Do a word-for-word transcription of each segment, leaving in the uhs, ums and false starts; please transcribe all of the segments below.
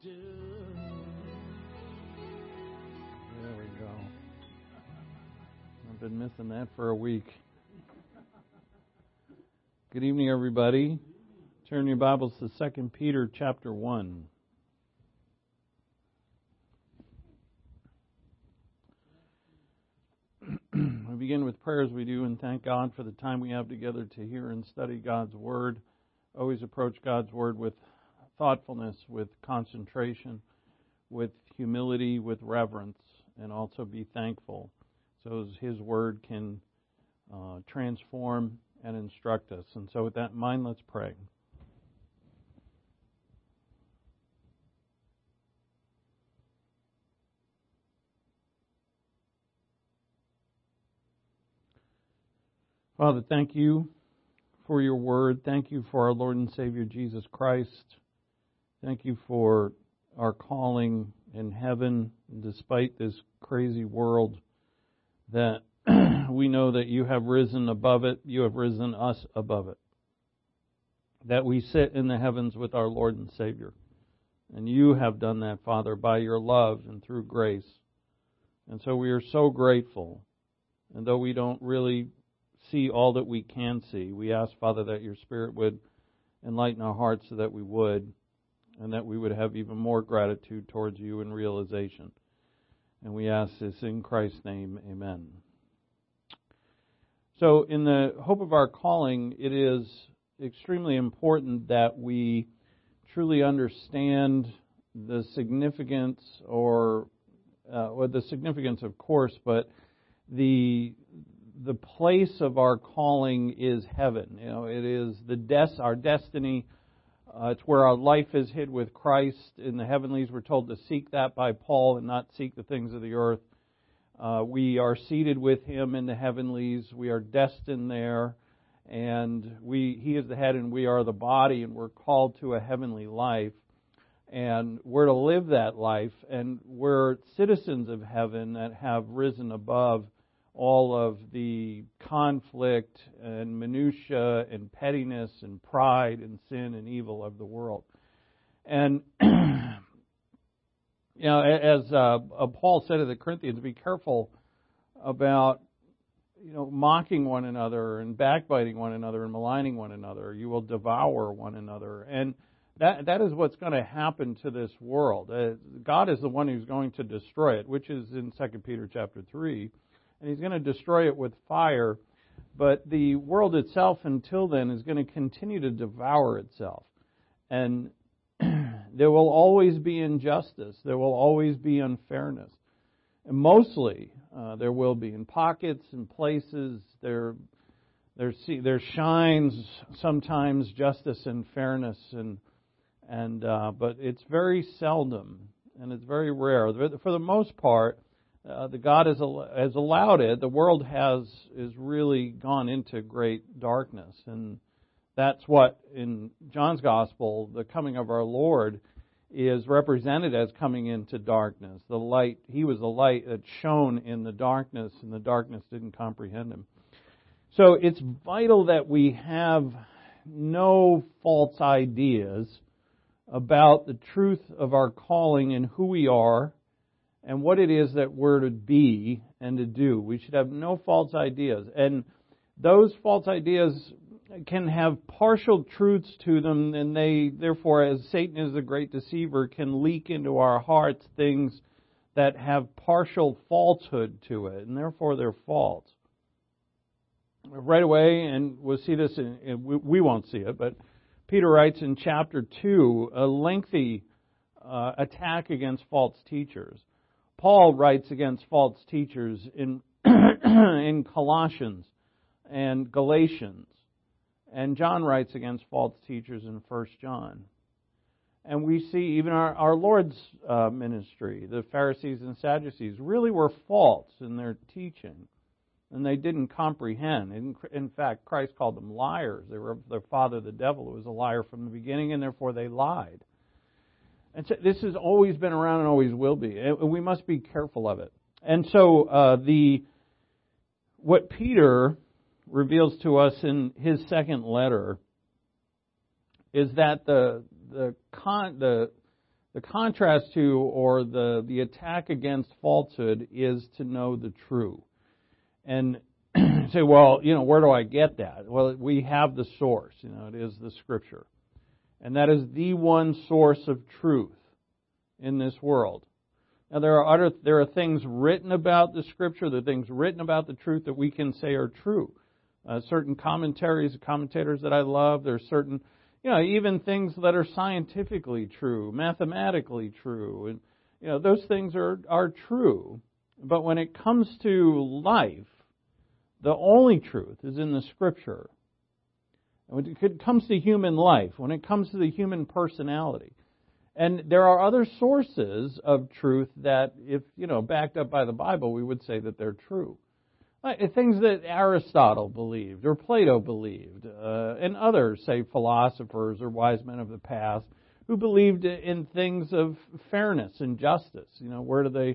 There we go. I've been missing that for a week. Good evening, everybody. Turn your Bibles to Second Peter chapter one. We begin with prayers we do and thank God for the time we have together to hear and study God's Word. Always approach God's Word with thoughtfulness, with concentration, with humility, with reverence, and also be thankful so His Word can uh, transform and instruct us. And so with that in mind, let's pray. Father, thank you for your word. Thank you for our Lord and Savior Jesus Christ. Thank you for our calling in heaven, despite this crazy world, that we know that you have risen above it. You have risen us above it. That we sit in the heavens with our Lord and Savior. And you have done that, Father, by your love and through grace. And so we are so grateful. And though we don't really see all that we can see, we ask, Father, that your Spirit would enlighten our hearts so that we would, and that we would have even more gratitude towards you in realization. And we ask this in Christ's name, amen. So in the hope of our calling, it is extremely important that we truly understand the significance, or, uh, well, the significance, of course, but the the place of our calling is heaven. You know, it is the des- our destiny. Uh, it's where our life is hid with Christ in the heavenlies. We're told to seek that by Paul and not seek the things of the earth. Uh, we are seated with Him in the heavenlies. We are destined there, and we He is the head and we are the body, and we're called to a heavenly life. And we're to live that life, and we're citizens of heaven that have risen above all of the conflict and minutia and pettiness and pride and sin and evil of the world. And, you know, as uh, Paul said to the Corinthians, be careful about, you know, mocking one another and backbiting one another and maligning one another. You will devour one another. And that that is what's going to happen to this world. Uh, God is the one who's going to destroy it, which is in Second Peter chapter three. And He's going to destroy it with fire. But the world itself, until then, is going to continue to devour itself. And there will always be injustice. There will always be unfairness. And mostly, uh, there will be in pockets and places. There, there, there shines sometimes justice and fairness, and and uh, but it's very seldom, and it's very rare. For the most part, Uh, the God has, has allowed it. The world has is really gone into great darkness, and that's what in John's Gospel, the coming of our Lord is represented as coming into darkness. The light, He was the light that shone in the darkness, and the darkness didn't comprehend Him. So it's vital that we have no false ideas about the truth of our calling and who we are, and what it is that we're to be and to do. We should have no false ideas. And those false ideas can have partial truths to them, and they, therefore, as Satan is a great deceiver, can leak into our hearts things that have partial falsehood to it, and therefore they're false. Right away, and we'll see this, in, in, we, we won't see it, but Peter writes in chapter two a lengthy uh, attack against false teachers. Paul writes against false teachers in in Colossians and Galatians. And John writes against false teachers in First John. And we see even our, our Lord's uh, ministry, the Pharisees and Sadducees, really were false in their teaching. And they didn't comprehend. In, in fact, Christ called them liars. They were their father, the devil, who was a liar from the beginning, and therefore they lied. And so this has always been around and always will be. And we must be careful of it. And so uh, the what Peter reveals to us in his second letter is that the the con, the The contrast to, or the, the attack against falsehood is to know the true. And say, well, you know, where do I get that? Well, we have the source. You know, it is the Scripture. And that is the one source of truth in this world. Now, there are other, there are things written about the Scripture, there are things written about the truth that we can say are true. Uh, certain commentaries, commentators that I love, there are certain, you know, even things that are scientifically true, mathematically true, and, you know, those things are, are true. But when it comes to life, the only truth is in the Scripture. And when it comes to human life, when it comes to the human personality, and there are other sources of truth that, if, you know, backed up by the Bible, we would say that they're true. Like things that Aristotle believed, or Plato believed, uh, and others, say philosophers or wise men of the past, who believed in things of fairness and justice. You know, where do they...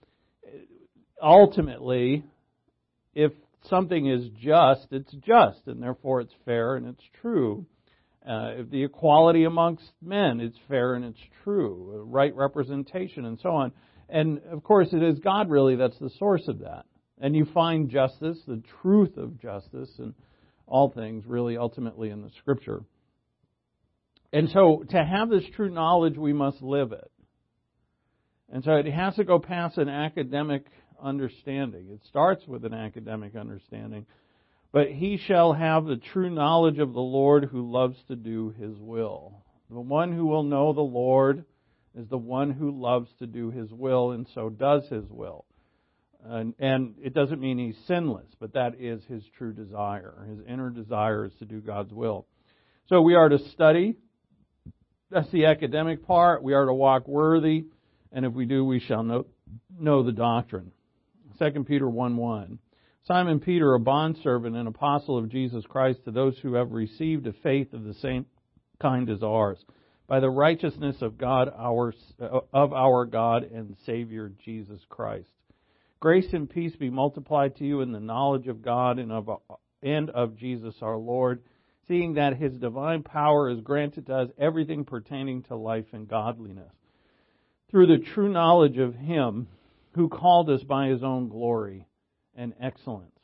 Ultimately, if something is just, it's just, and therefore it's fair and it's true. Uh, if the equality amongst men, it's fair and it's true. Right representation and so on. And, of course, it is God really that's the source of that. And you find justice, the truth of justice, and all things really ultimately in the Scripture. And so to have this true knowledge, we must live it. And so it has to go past an academic understanding. It starts with an academic understanding. But he shall have the true knowledge of the Lord who loves to do His will. The one who will know the Lord is the one who loves to do His will and so does His will. And, and it doesn't mean he's sinless, but that is his true desire. His inner desire is to do God's will. So we are to study. That's the academic part. We are to walk worthy. And if we do, we shall know, know the doctrine. Second Peter one one. Simon Peter, a bondservant and apostle of Jesus Christ, to those who have received a faith of the same kind as ours, by the righteousness of God, our of our God and Savior Jesus Christ. Grace and peace be multiplied to you in the knowledge of God and of and of Jesus our Lord, seeing that His divine power is granted to us everything pertaining to life and godliness, through the true knowledge of Him who called us by His own glory and excellence.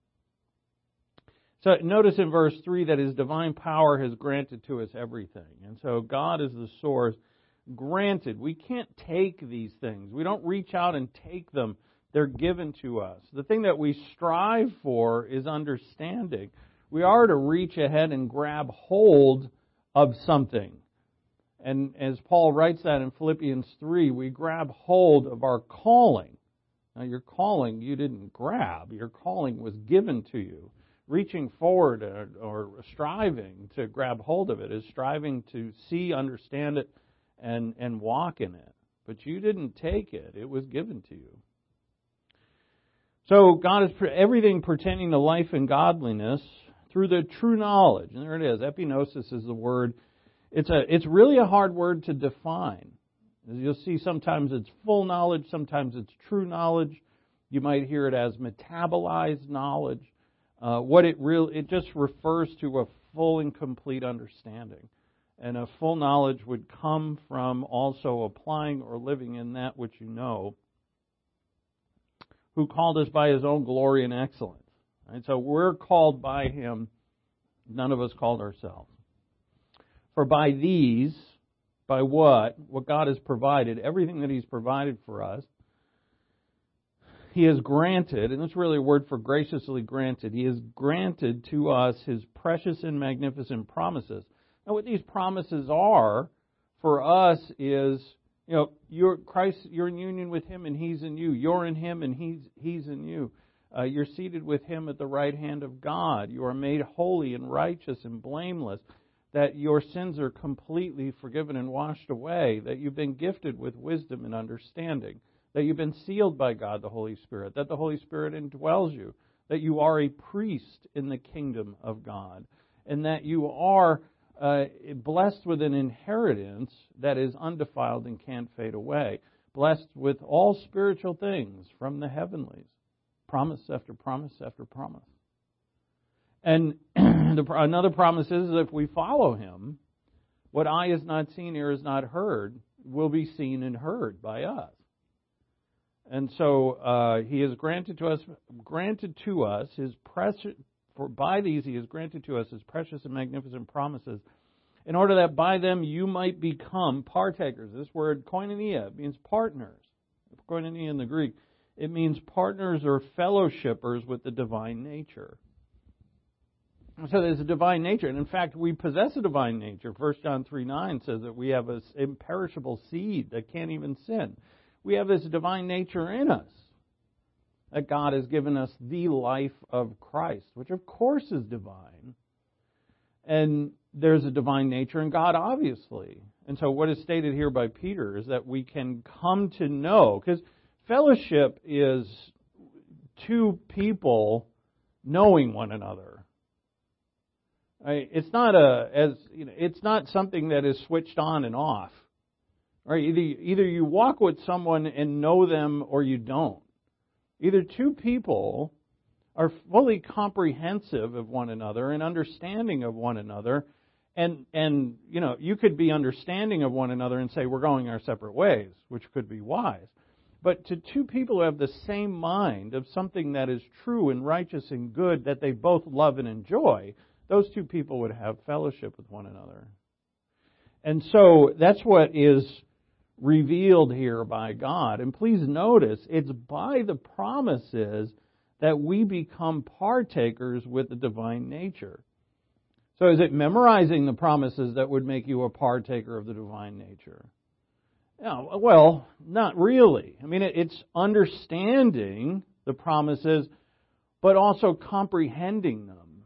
So notice in verse three that His divine power has granted to us everything. And so God is the source. Granted, we can't take these things. We don't reach out and take them. They're given to us. The thing that we strive for is understanding. We are to reach ahead and grab hold of something. And as Paul writes that in Philippians three, we grab hold of our calling. Now, your calling you didn't grab. Your calling was given to you. Reaching forward or, or striving to grab hold of it is striving to see, understand it, and, and walk in it. But you didn't take it. It was given to you. So God is everything pertaining to life and godliness through the true knowledge. And there it is. Epinosis is the word. It's a. It's really a hard word to define. As you'll see, sometimes it's full knowledge, sometimes it's true knowledge. You might hear it as metabolized knowledge. Uh, what it really it just refers to a full and complete understanding. And a full knowledge would come from also applying or living in that which you know, who called us by His own glory and excellence. And so we're called by Him. None of us called ourselves. For by these, by what? What God has provided, everything that He's provided for us, He has granted, and that's really a word for graciously granted, He has granted to us His precious and magnificent promises. Now what these promises are for us is, you know, you're Christ, you're in union with Him and He's in you. You're in Him and He's He's in you. Uh, you're seated with Him at the right hand of God. You are made holy and righteous and blameless. That your sins are completely forgiven and washed away. That you've been gifted with wisdom and understanding. That you've been sealed by God, the Holy Spirit. That the Holy Spirit indwells you. That you are a priest in the kingdom of God. And that you are Uh, blessed with an inheritance that is undefiled and can't fade away. Blessed with all spiritual things from the heavenlies. Promise after promise after promise. And the, another promise is that if we follow Him, what eye has not seen, ear has not heard, will be seen and heard by us. And so uh, He has granted to us, granted to us His precious, for by these He has granted to us His precious and magnificent promises, in order that by them you might become partakers. This word koinonia means partners. Koinonia in the Greek, it means partners or fellowshippers with the divine nature. So there's a divine nature, and in fact, we possess a divine nature. First John three nine says that we have an imperishable seed that can't even sin. We have this divine nature in us, that God has given us the life of Christ, which of course is divine. And there's a divine nature in God, obviously. And so what is stated here by Peter is that we can come to know, because fellowship is two people knowing one another. Right? It's not a as you know, it's not something that is switched on and off. Right? Either either you walk with someone and know them or you don't. Either two people are fully comprehensive of one another and understanding of one another, and and you know you could be understanding of one another and say we're going our separate ways, which could be wise. But to two people who have the same mind of something that is true and righteous and good that they both love and enjoy, those two people would have fellowship with one another. And so that's what is revealed here by God. And please notice, it's by the promises that we become partakers with the divine nature. So is it memorizing the promises that would make you a partaker of the divine nature? No, well, not really. I mean, it's understanding the promises, but also comprehending them.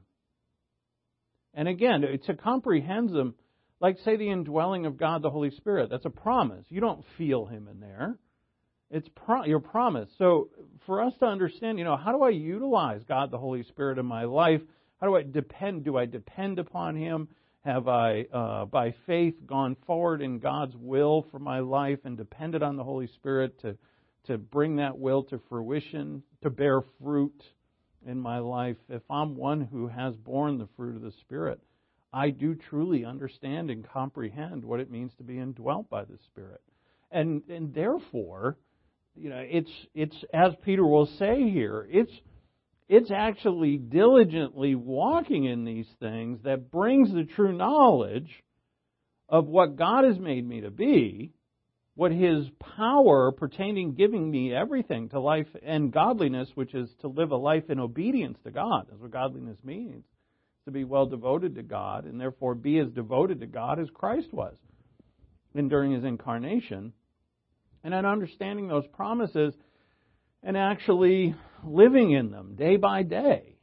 And again, to comprehend them, like, say, the indwelling of God, the Holy Spirit, that's a promise. You don't feel Him in there. It's pro- your promise. So for us to understand, you know, how do I utilize God, the Holy Spirit in my life? How do I depend? Do I depend upon Him? Have I, uh, by faith, gone forward in God's will for my life and depended on the Holy Spirit to, to bring that will to fruition, to bear fruit in my life? If I'm one who has borne the fruit of the Spirit, I do truly understand and comprehend what it means to be indwelt by the Spirit. And and therefore, you know, it's it's as Peter will say here, it's it's actually diligently walking in these things that brings the true knowledge of what God has made me to be, what His power pertaining, giving me everything to life and godliness, which is to live a life in obedience to God. That's what godliness means. To be well devoted to God, and therefore be as devoted to God as Christ was and during His incarnation. And then understanding those promises and actually living in them day by day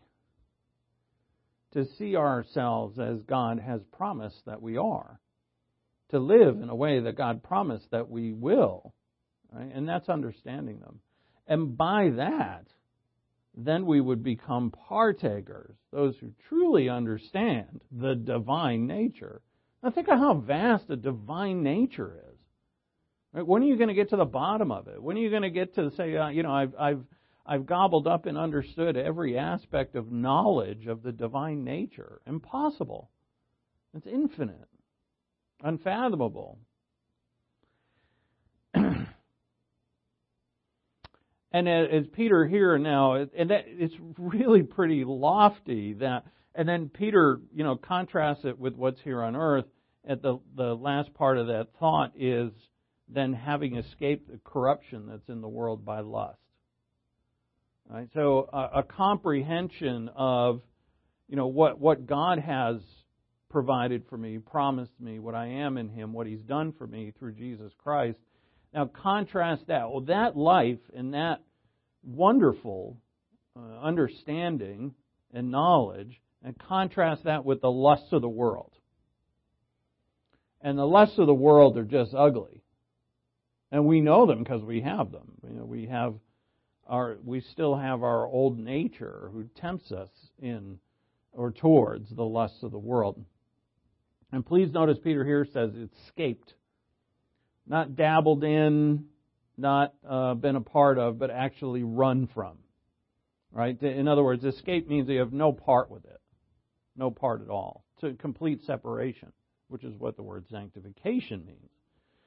to see ourselves as God has promised that we are. To live in a way that God promised that we will. Right? And that's understanding them. And by that, then we would become partakers, those who truly understand the divine nature. Now think of how vast the divine nature is. Right? When are you going to get to the bottom of it? When are you going to get to say, uh, you know, I've, I've, I've gobbled up and understood every aspect of knowledge of the divine nature? Impossible. It's infinite, unfathomable. And as Peter here now, and that it's really pretty lofty that, and then Peter, you know, contrasts it with what's here on earth. At the the last part of that thought is then having escaped the corruption that's in the world by lust. Right? So a, a comprehension of, you know, what what God has provided for me, promised me, what I am in Him, what He's done for me through Jesus Christ. Now contrast that. Well, that life and that wonderful uh, understanding and knowledge, and contrast that with the lusts of the world. And the lusts of the world are just ugly. And we know them because we have them. You know, we have our, we still have our old nature who tempts us in or towards the lusts of the world. And please notice Peter here says it's escaped. Not dabbled in, not uh, been a part of, but actually run from. Right? In other words, escape means you have no part with it. No part at all. It's a complete separation, which is what the word sanctification means.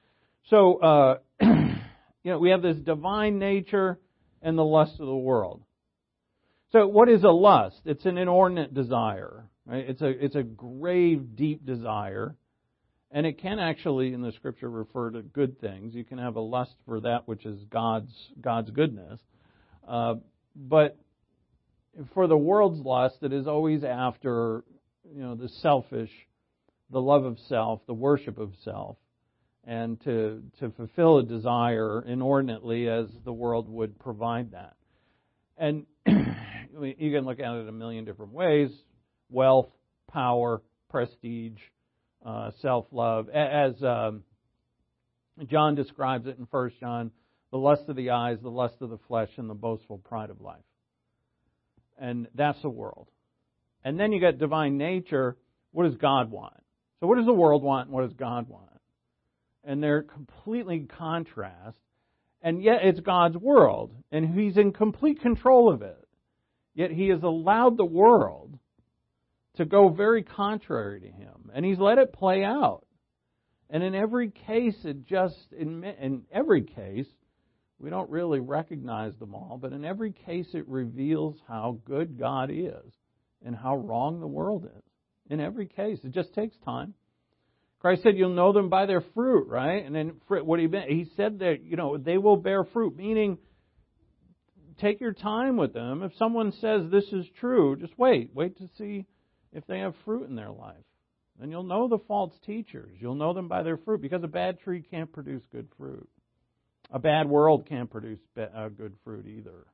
So, uh, you know, we have this divine nature and the lust of the world. So what is a lust? It's an inordinate desire. Right? It's a it's a grave, deep desire. And it can actually, in the Scripture, refer to good things. You can have a lust for that which is God's God's goodness. Uh, but for the world's lust, it is always after, you know, the selfish, the love of self, the worship of self, and to to fulfill a desire inordinately as the world would provide that. And you can look at it a million different ways: wealth, power, prestige, uh, self-love. As um, John describes it in First John, the lust of the eyes, the lust of the flesh, and the boastful pride of life. And that's the world. And then you got divine nature. What does God want? So what does the world want and what does God want? And they're completely in contrast. And yet it's God's world. And He's in complete control of it. Yet He has allowed the world to go very contrary to Him. And He's let it play out. And in every case, it just, in, in every case, we don't really recognize them all, but in every case it reveals how good God is and how wrong the world is. In every case. It just takes time. Christ said, you'll know them by their fruit, right? And then what he meant, he said that, you know, they will bear fruit, meaning take your time with them. If someone says this is true, just wait. Wait to see if they have fruit in their life. And you'll know the false teachers. You'll know them by their fruit, because a bad tree can't produce good fruit. A bad world can't produce good fruit either.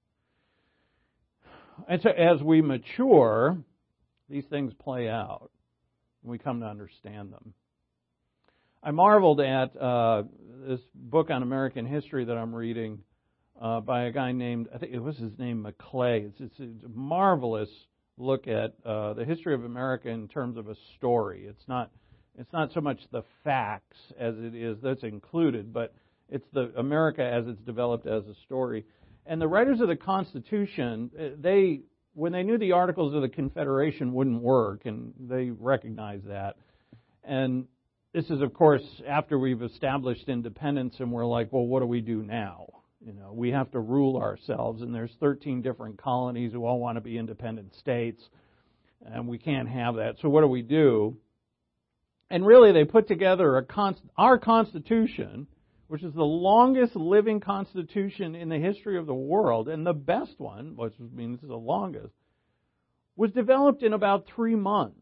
And so as we mature, these things play out. And we come to understand them. I marveled at uh, this book on American history that I'm reading uh, by a guy named, I think it was his name, Maclay. It's, it's, it's a marvelous look at uh, the history of America in terms of a story. It's not, it's not so much the facts as it is that's included, but it's the America as it's developed as a story. And the writers of the Constitution, they, when they knew the Articles of the Confederation wouldn't work, and they recognized that. And this is, of course, after we've established independence, and we're like, well, what do we do now? You know, we have to rule ourselves, and there's thirteen different colonies who all want to be independent states, and we can't have that. So what do we do? And really, they put together a const- our Constitution, which is the longest living constitution in the history of the world, and the best one, which means the longest, was developed in about three months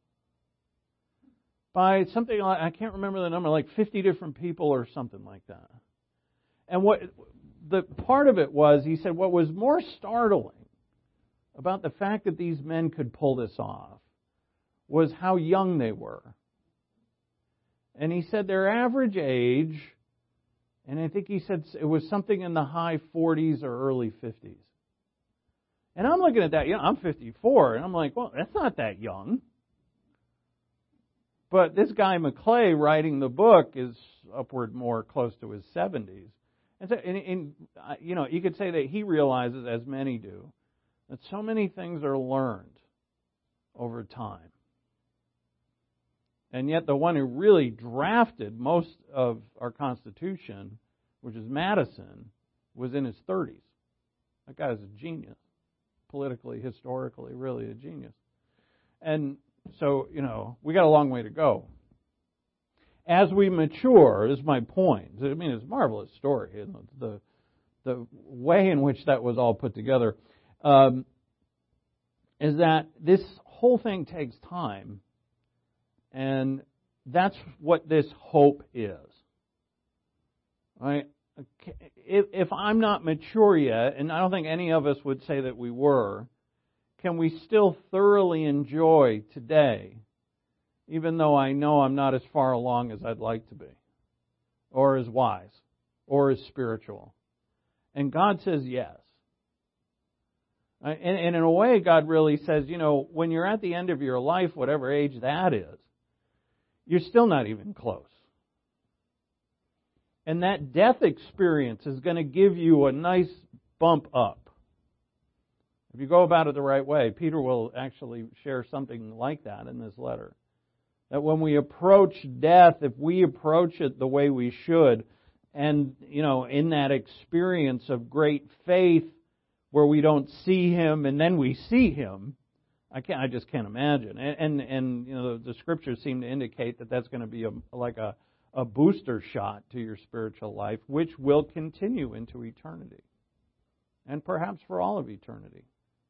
by something like, I can't remember the number, like fifty different people or something like that. And what the part of it was, he said, what was more startling about the fact that these men could pull this off was how young they were. And he said their average age, and I think he said it was something in the high forties or early fifties. And I'm looking at that, you know, I'm fifty-four, and I'm like, well, that's not that young. But this guy Maclay writing the book is upward more close to his seventies. And so, and, and, you know, you could say that he realizes, as many do, that so many things are learned over time. And yet the one who really drafted most of our Constitution, which is Madison, was in his thirties. That guy is a genius. Politically, historically, really a genius. And so, you know, we got a long way to go. As we mature, is my point. I mean, it's a marvelous story. You know, the, the way in which that was all put together um, is that this whole thing takes time. And that's what this hope is. Right? If, if I'm not mature yet, and I don't think any of us would say that we were, can we still thoroughly enjoy today, even though I know I'm not as far along as I'd like to be, or as wise, or as spiritual? And God says yes. And, and in a way, God really says, you know, when you're at the end of your life, whatever age that is, you're still not even close. And that death experience is going to give you a nice bump up. If you go about it the right way, Peter will actually share something like that in this letter. That when we approach death, if we approach it the way we should, and, you know, in that experience of great faith where we don't see Him and then we see Him, I can't, I just can't imagine. And, and, and you know, the, the Scriptures seem to indicate that that's going to be a, like a, a booster shot to your spiritual life, which will continue into eternity. And perhaps for all of eternity.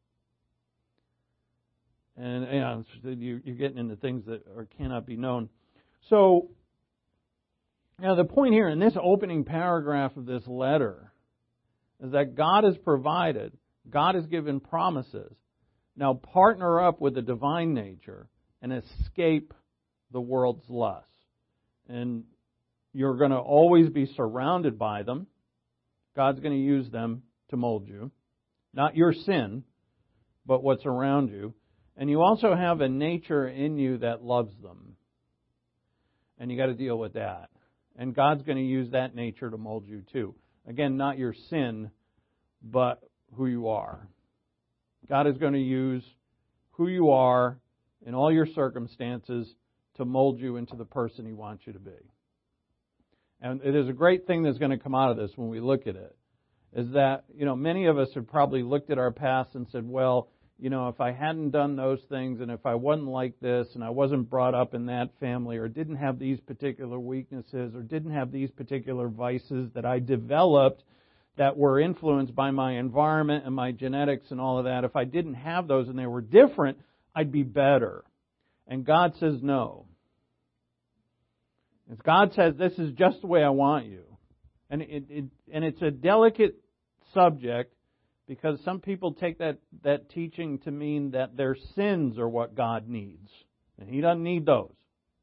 And, you know, you're getting into things that are, cannot be known. So, now the point here in this opening paragraph of this letter is that God has provided, God has given promises. Now partner up with the divine nature and escape the world's lusts. And you're going to always be surrounded by them. God's going to use them to mold you. Not your sin, but what's around you. And you also have a nature in you that loves them. And you got to deal with that. And God's going to use that nature to mold you too. Again, not your sin, but who you are. God is going to use who you are in all your circumstances to mold you into the person He wants you to be. And it is a great thing that's going to come out of this when we look at it, is that, you know, many of us have probably looked at our past and said, well, you know, if I hadn't done those things and if I wasn't like this and I wasn't brought up in that family or didn't have these particular weaknesses or didn't have these particular vices that I developed that were influenced by my environment and my genetics and all of that, if I didn't have those and they were different, I'd be better. And God says no. As God says, this is just the way I want you. And it, it and it's a delicate subject, because some people take that, that teaching to mean that their sins are what God needs. And He doesn't need those.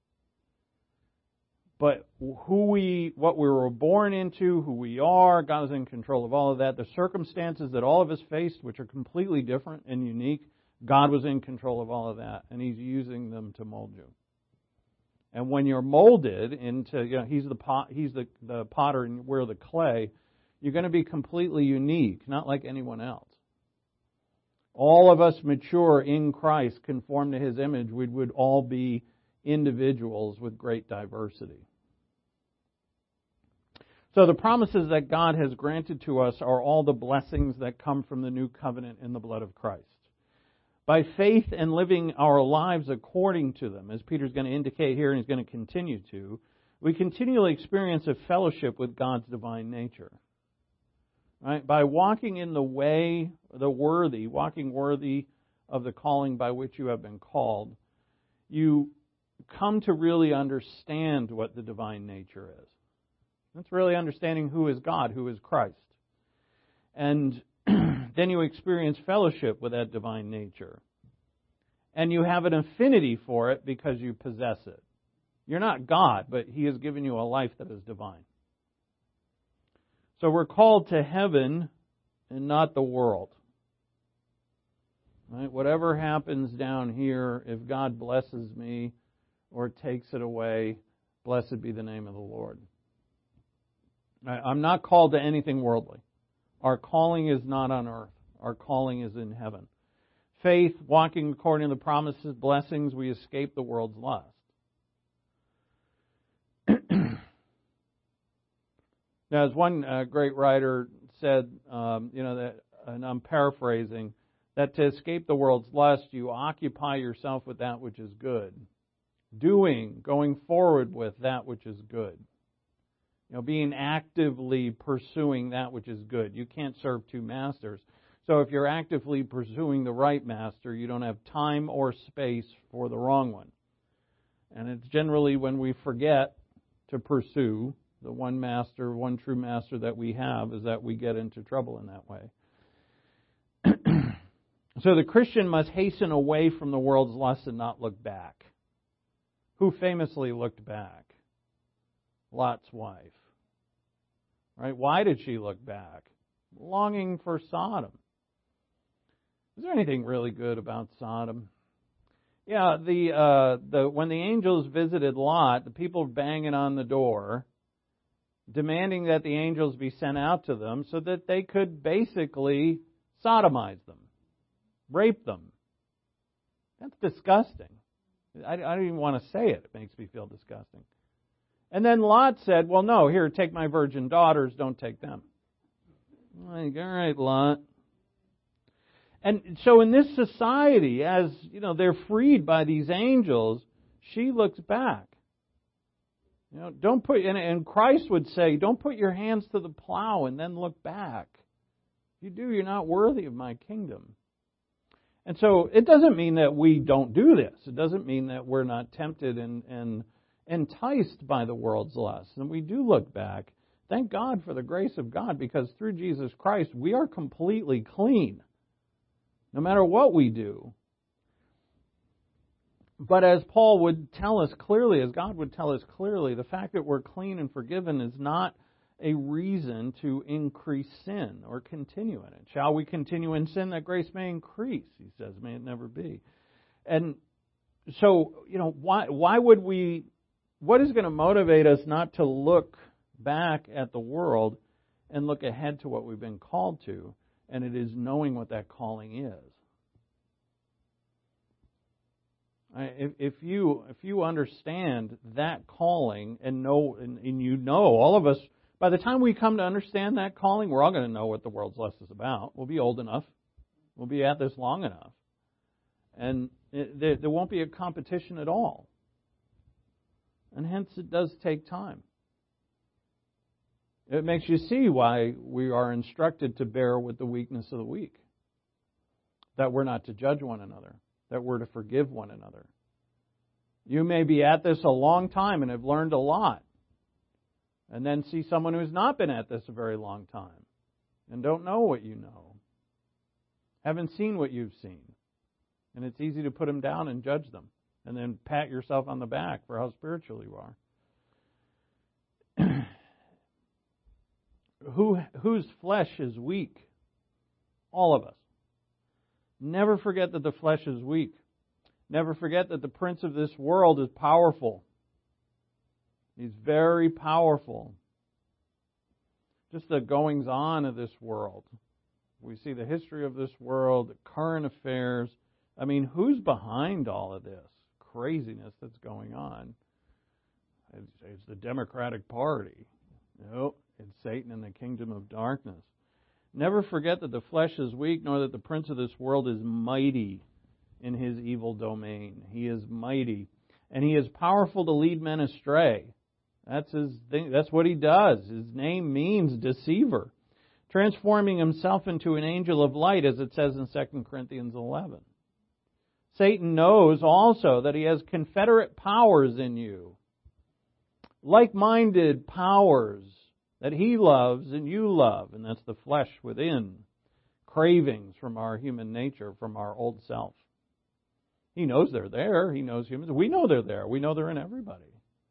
But who we, what we were born into, who we are, God is in control of all of that. The circumstances that all of us faced, which are completely different and unique, God was in control of all of that. And He's using them to mold you. And when you're molded into, you know, He's the pot, He's the, the potter and we're the clay, you're going to be completely unique, not like anyone else. All of us mature in Christ, conform to His image, we would all be individuals with great diversity. So the promises that God has granted to us are all the blessings that come from the new covenant in the blood of Christ. By faith and living our lives according to them, as Peter's going to indicate here and he's going to continue to, we continually experience a fellowship with God's divine nature. Right? By walking in the way, the worthy, walking worthy of the calling by which you have been called, you come to really understand what the divine nature is. That's really understanding who is God, who is Christ. And then you experience fellowship with that divine nature. And you have an affinity for it because you possess it. You're not God, but He has given you a life that is divine. So we're called to heaven and not the world. Right? Whatever happens down here, if God blesses me or takes it away, blessed be the name of the Lord. I'm not called to anything worldly. Our calling is not on earth. Our calling is in heaven. Faith, walking according to the promises, blessings, we escape the world's lust. Now, as one uh, great writer said, um, you know, that, and I'm paraphrasing, that to escape the world's lust, you occupy yourself with that which is good. Doing, going forward with that which is good. You know, being actively pursuing that which is good. You can't serve two masters. So if you're actively pursuing the right master, you don't have time or space for the wrong one. And it's generally when we forget to pursue the one master, one true master that we have, is that we get into trouble in that way. So the Christian must hasten away from the world's lust and not look back. Who famously looked back? Lot's wife. Right? Why did she look back? Longing for Sodom. Is there anything really good about Sodom? Yeah, the uh, the when the angels visited Lot, the people were banging on the door, demanding that the angels be sent out to them so that they could basically sodomize them, rape them. That's disgusting. I, I don't even want to say it. It makes me feel disgusting. And then Lot said, well, no, here, take my virgin daughters, don't take them. Like, all right, Lot. And so in this society, as you know, they're freed by these angels, she looks back. You know, don't put, and, and Christ would say, don't put your hands to the plow and then look back. If you do, you're not worthy of my kingdom. And so it doesn't mean that we don't do this. It doesn't mean that we're not tempted and, and enticed by the world's lusts. And we do look back. Thank God for the grace of God, because through Jesus Christ, we are completely clean, no matter what we do. But as Paul would tell us clearly, as God would tell us clearly, the fact that we're clean and forgiven is not a reason to increase sin or continue in it. Shall we continue in sin that grace may increase? He says, may it never be. And so, you know, why why would we, what is going to motivate us not to look back at the world and look ahead to what we've been called to? And it is knowing what that calling is. If, if you if you understand that calling and know and, and you know, all of us, by the time we come to understand that calling, we're all going to know what the world's lust is about. We'll be old enough. We'll be at this long enough. And it, there, there won't be a competition at all. And hence it does take time. It makes you see why we are instructed to bear with the weakness of the weak. That we're not to judge one another. That we're to forgive one another. You may be at this a long time and have learned a lot. And then see someone who's not been at this a very long time and don't know what you know. Haven't seen what you've seen. And it's easy to put them down and judge them. And then pat yourself on the back for how spiritual you are. Who, whose flesh is weak? All of us. Never forget that the flesh is weak. Never forget that the prince of this world is powerful. He's very powerful. Just the goings-on of this world. We see the history of this world, the current affairs. I mean, who's behind all of this craziness that's going on? It's, it's the Democratic Party. No, it's Satan and the kingdom of darkness. Never forget that the flesh is weak, nor that the prince of this world is mighty in his evil domain. He is mighty, and he is powerful to lead men astray. That's his thing. That's what he does. His name means deceiver, transforming himself into an angel of light, as it says in Second Corinthians eleven. Satan knows also that he has confederate powers in you, like-minded powers that he loves and you love, and that's the flesh within, cravings from our human nature, from our old self. He knows they're there. He knows humans. We know they're there. We know they're in everybody.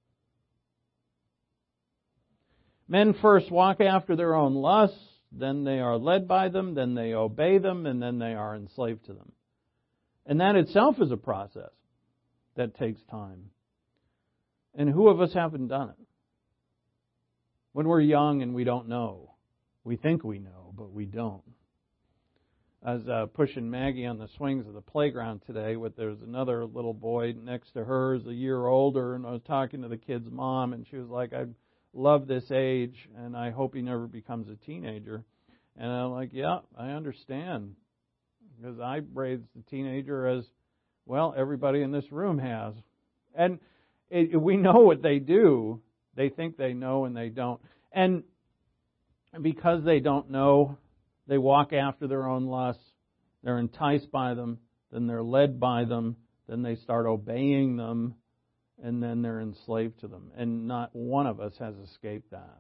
Men first walk after their own lusts, then they are led by them, then they obey them, and then they are enslaved to them. And that itself is a process that takes time. And who of us haven't done it? When we're young and we don't know. We think we know, but we don't. I was uh, pushing Maggie on the swings of the playground today. With there's another little boy next to her, who's a year older, and I was talking to the kid's mom, and she was like, I love this age, and I hope he never becomes a teenager. And I'm like, yeah, I understand. Because I raised a teenager as, well, everybody in this room has. And it, we know what they do. They think they know and they don't. And because they don't know, they walk after their own lusts. They're enticed by them. Then they're led by them. Then they start obeying them. And then they're enslaved to them. And not one of us has escaped that.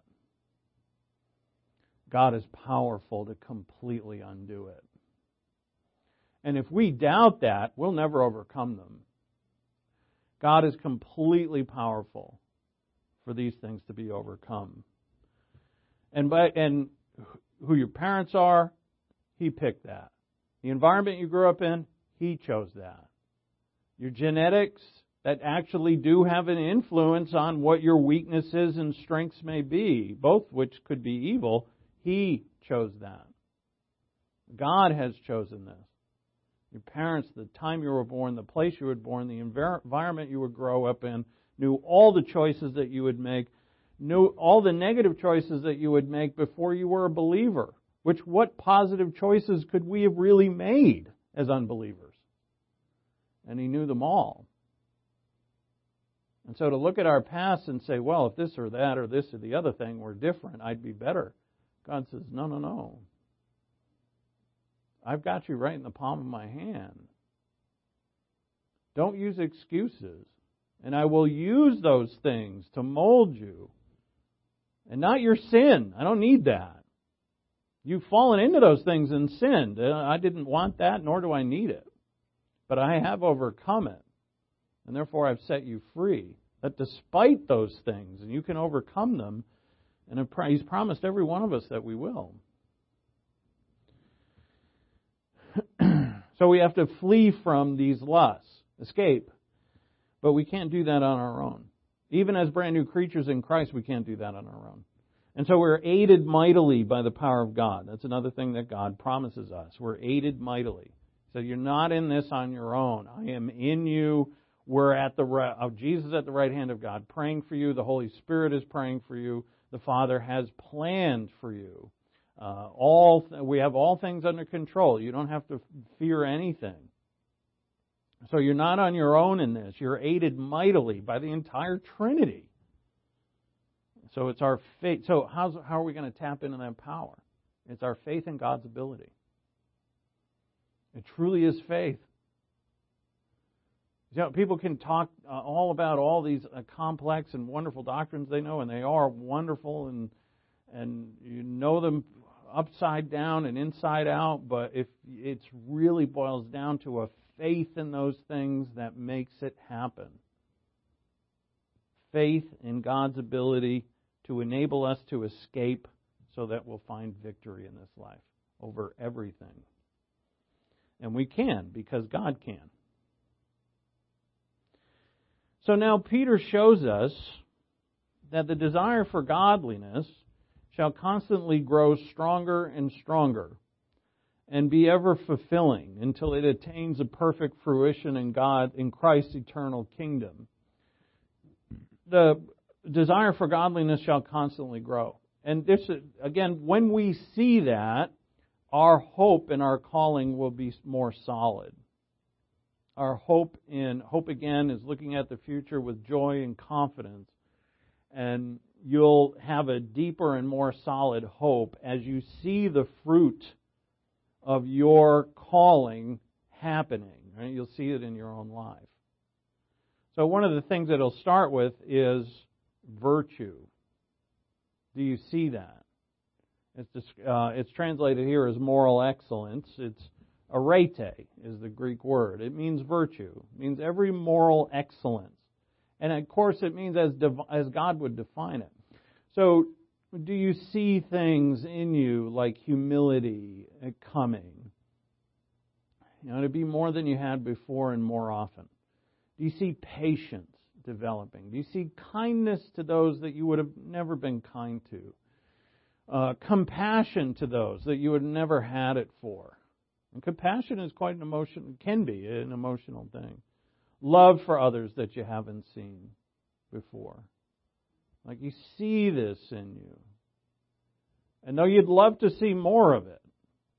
God is powerful to completely undo it. And if we doubt that, we'll never overcome them. God is completely powerful for these things to be overcome. And by, and who your parents are, He picked that. The environment you grew up in, He chose that. Your genetics that actually do have an influence on what your weaknesses and strengths may be, both which could be evil, He chose that. God has chosen this. Your parents, the time you were born, the place you were born, the environment you would grow up in, knew all the choices that you would make, knew all the negative choices that you would make before you were a believer. Which, what positive choices could we have really made as unbelievers? And He knew them all. And so to look at our past and say, well, if this or that or this or the other thing were different, I'd be better. God says, no, no, no. I've got you right in the palm of my hand. Don't use excuses. And I will use those things to mold you. And not your sin. I don't need that. You've fallen into those things and sinned. I didn't want that, nor do I need it. But I have overcome it. And therefore I've set you free. That despite those things, and you can overcome them, and He's promised every one of us that we will. So we have to flee from these lusts, escape. But we can't do that on our own. Even as brand new creatures in Christ, we can't do that on our own. And so we're aided mightily by the power of God. That's another thing that God promises us. We're aided mightily. So you're not in this on your own. I am in you. We're at the right, of Jesus at the right hand of God, praying for you. The Holy Spirit is praying for you. The Father has planned for you. Uh, all we have all things under control. You don't have to fear anything. So you're not on your own in this. You're aided mightily by the entire Trinity. So it's our faith. So how's, how are we going to tap into that power? It's our faith in God's ability. It truly is faith. You know, people can talk uh, all about all these uh, complex and wonderful doctrines they know, and they are wonderful, and and you know them upside down and inside out, but if it really boils down to a faith in those things that makes it happen. Faith in God's ability to enable us to escape so that we'll find victory in this life over everything. And we can, because God can. So now Peter shows us that the desire for godliness shall constantly grow stronger and stronger and be ever fulfilling until it attains a perfect fruition in God, in Christ's eternal kingdom. The desire for godliness shall constantly grow. And this, again, when we see that, our hope and our calling will be more solid. Our hope in hope again is looking at the future with joy and confidence. And you'll have a deeper and more solid hope as you see the fruit of your calling happening. Right? You'll see it in your own life. So one of the things that it'll start with is virtue. Do you see that? It's, uh, it's translated here as moral excellence. It's arete is the Greek word. It means virtue. It means every moral excellence. And of course it means as div- as God would define it. So do you see things in you like humility coming? You know, to be more than you had before and more often. Do you see patience developing? Do you see kindness to those that you would have never been kind to? Uh, compassion to those that you had never had it for. And compassion is quite an emotion, can be an emotional thing. Love for others that you haven't seen before. Like you see this in you. And though you'd love to see more of it,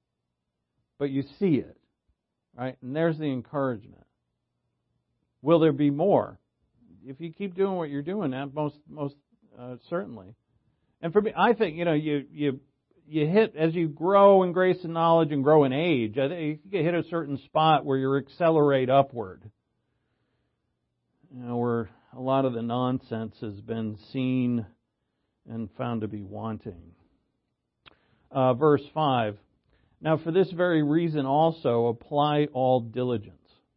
but you see it. Right? And there's the encouragement. Will there be more? If you keep doing what you're doing, that most most uh, certainly. And for me, I think, you know, you you you hit, as you grow in grace and knowledge and grow in age, I think you hit a certain spot where you accelerate upward. You know, where a lot of the nonsense has been seen and found to be wanting. Uh, verse five. Now for this very reason also apply all diligence.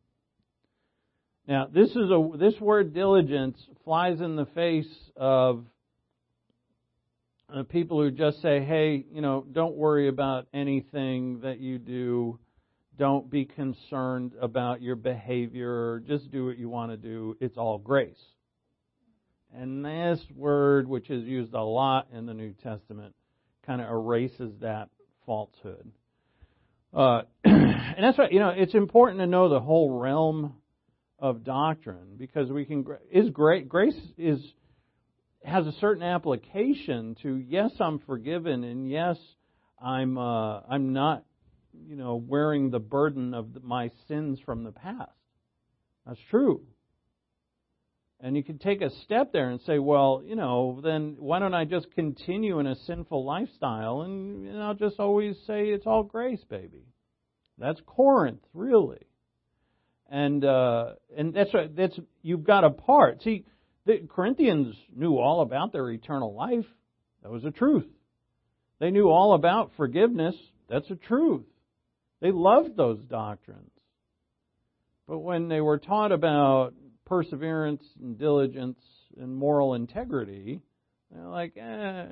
Now this is a this word diligence flies in the face of uh, people who just say, hey, you know, don't worry about anything that you do. Don't be concerned about your behavior. Just do what you want to do. It's all grace. And this word, which is used a lot in the New Testament, kind of erases that falsehood. Uh, and that's why, you know, it's important to know the whole realm of doctrine, because we can, is great, grace is, has a certain application to, yes, I'm forgiven, and yes, I'm, uh, I'm not, you know, wearing the burden of my sins from the past. That's true. And you can take a step there and say, well, you know, then why don't I just continue in a sinful lifestyle and, and I'll just always say it's all grace, baby. That's Corinth, really. And uh, and that's that's you've got a part. See, the Corinthians knew all about their eternal life. That was the truth. They knew all about forgiveness. That's the truth. They loved those doctrines. But when they were taught about perseverance and diligence and moral integrity, they're like, eh.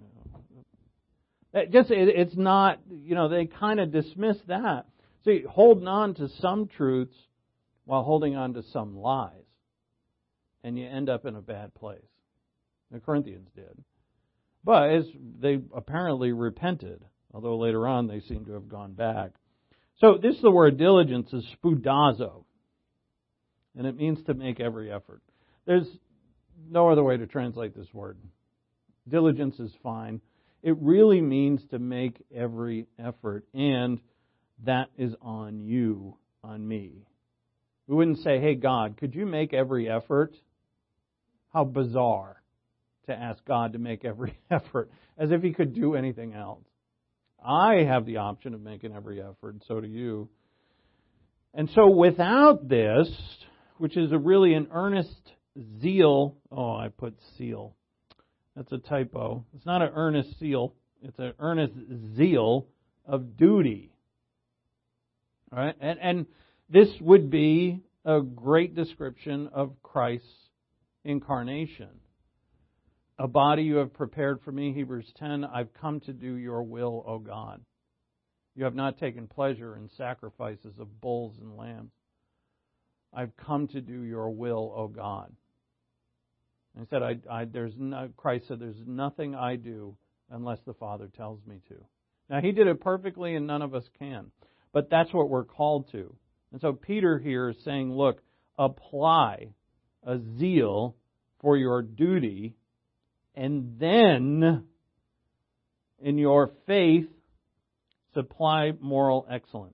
It just it, it's not, you know, they kind of dismiss that. See, holding on to some truths while holding on to some lies, and you end up in a bad place. The Corinthians did. But as they apparently repented, although later on they seem to have gone back. So this is the word diligence is spoudazo. And it means to make every effort. There's no other way to translate this word. Diligence is fine. It really means to make every effort. And that is on you, on me. We wouldn't say, hey, God, could you make every effort? How bizarre to ask God to make every effort, as if He could do anything else. I have the option of making every effort, and so do you. And so without this, which is a really an earnest zeal. Oh, I put seal. That's a typo. It's not an earnest seal. It's an earnest zeal of duty. All right? And, and this would be a great description of Christ's incarnation. A body you have prepared for me, Hebrews ten, I've come to do your will, O God. You have not taken pleasure in sacrifices of bulls and lambs. I've come to do your will, O God. And he said, I, I, there's no, Christ said, there's nothing I do unless the Father tells me to. Now, He did it perfectly and none of us can. But that's what we're called to. And so Peter here is saying, look, apply a zeal for your duty, and then in your faith, supply moral excellence.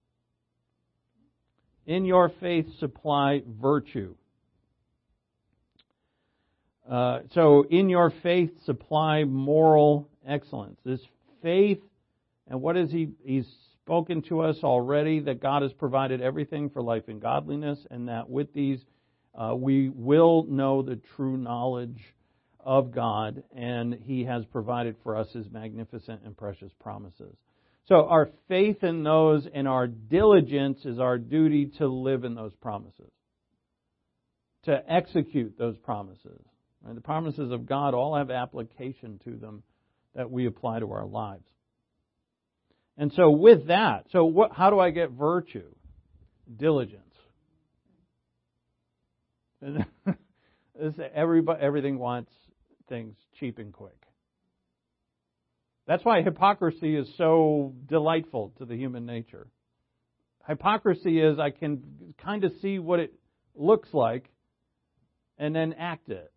In your faith, supply virtue. Uh, so, in your faith, supply moral excellence. This faith, and what is He? He's spoken to us already that God has provided everything for life and godliness, and that with these uh, we will know the true knowledge of God, and He has provided for us His magnificent and precious promises. So our faith in those and our diligence is our duty to live in those promises, to execute those promises. Right? The promises of God all have application to them that we apply to our lives. And so with that, so what, how do I get virtue? Diligence. Everybody, everything wants things cheap and quick. That's why hypocrisy is so delightful to the human nature. Hypocrisy is I can kind of see what it looks like and then act it.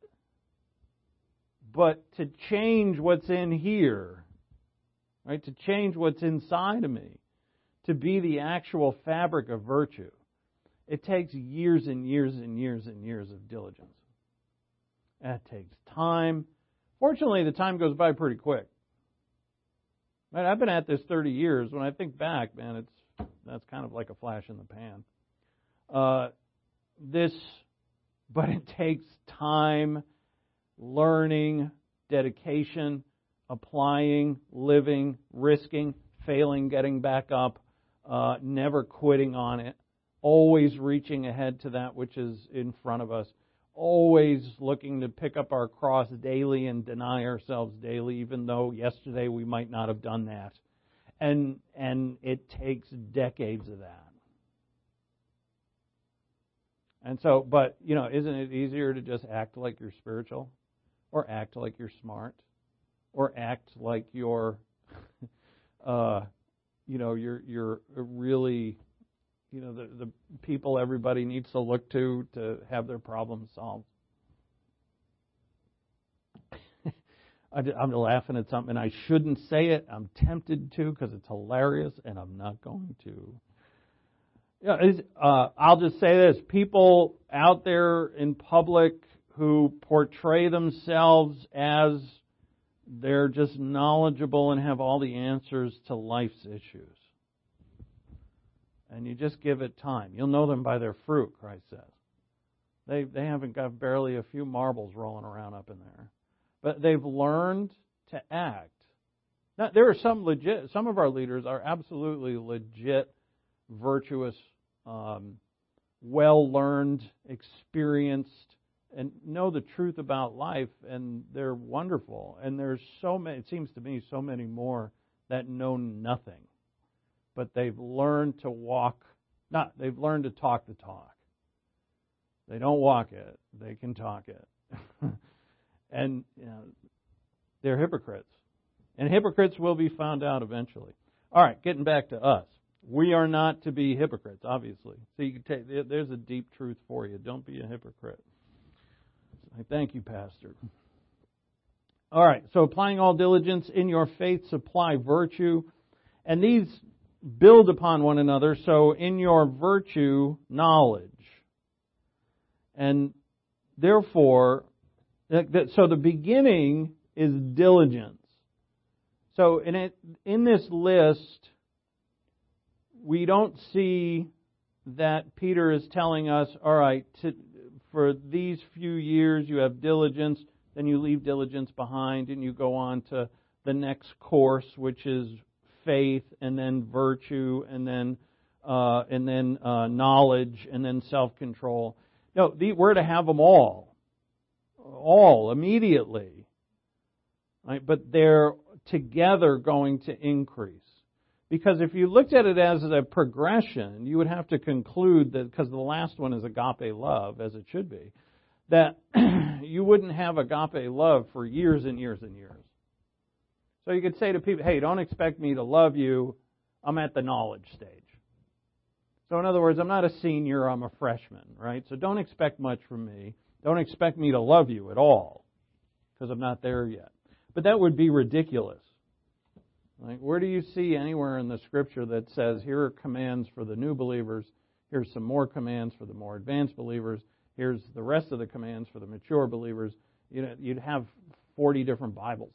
But to change what's in here, right, to change what's inside of me, to be the actual fabric of virtue, it takes years and years and years and years of diligence. That takes time. Fortunately, the time goes by pretty quick. Right, I've been at this thirty years. When I think back, man, it's that's kind of like a flash in the pan. Uh, this, but it takes time, learning, dedication, applying, living, risking, failing, getting back up, uh, never quitting on it, always reaching ahead to that which is in front of us, always looking to pick up our cross daily and deny ourselves daily, even though yesterday we might not have done that. And and it takes decades of that. And so, but, you know, isn't it easier to just act like you're spiritual? Or act like you're smart? Or act like you're, uh, you know, you're you're really, you know, the the people everybody needs to look to to have their problems solved. I'm laughing at something. I shouldn't say it. I'm tempted to because it's hilarious, and I'm not going to. Yeah, uh, I'll just say this. People out there in public who portray themselves as they're just knowledgeable and have all the answers to life's issues. And you just give it time. You'll know them by their fruit, Christ says. They they haven't got barely a few marbles rolling around up in there. But they've learned to act. Now, there are some legit, some of our leaders are absolutely legit, virtuous, um, well-learned, experienced, and know the truth about life, and they're wonderful. And there's so many, it seems to me, so many more that know nothing. But they've learned to walk, not, they've learned to talk the talk. They don't walk it, they can talk it. And you know, they're hypocrites. And hypocrites will be found out eventually. All right, getting back to us. We are not to be hypocrites, obviously. So you can take, there's a deep truth for you. Don't be a hypocrite. I thank you, Pastor. All right, so applying all diligence in your faith, supply virtue. And these build upon one another. So in your virtue, knowledge. And therefore, so the beginning is diligence. So in it, in this list, we don't see that Peter is telling us, all right, to, for these few years you have diligence, then you leave diligence behind and you go on to the next course, which is faith, and then virtue, and then uh, and then uh, knowledge, and then self-control. No, the, we're to have them all. All immediately, right? But they're together going to increase. Because if you looked at it as a progression, you would have to conclude that, because the last one is agape love, as it should be, that you wouldn't have agape love for years and years and years. So you could say to people, hey, don't expect me to love you. I'm at the knowledge stage. So in other words, I'm not a senior, I'm a freshman, right? So don't expect much from me. Don't expect me to love you at all, because I'm not there yet. But that would be ridiculous. Like, where do you see anywhere in the Scripture that says, here are commands for the new believers, here's some more commands for the more advanced believers, here's the rest of the commands for the mature believers? You know, you'd have forty different Bibles.